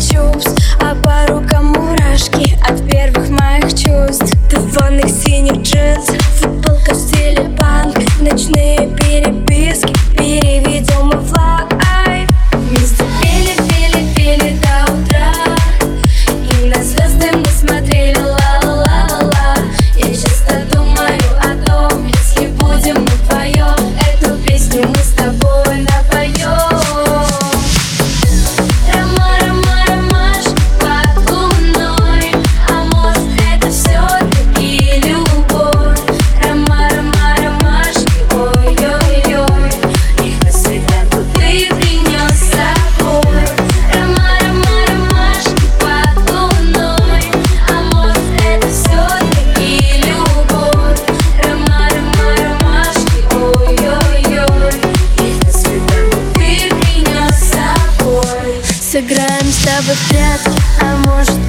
чупс, а по рукам мурашки от первых моих чувств. Ты в ванных синих джинсах, футболка в стиле панк, ночные переписки, переведем мы в лайв. Вместе пели до утра, и на звезды мы смотрели ла-ла-ла-ла-ла. Я часто думаю о том, если будем мы вдвоем, эту песню мы с тобой напоем. Сыграем с тобой в прятки, а может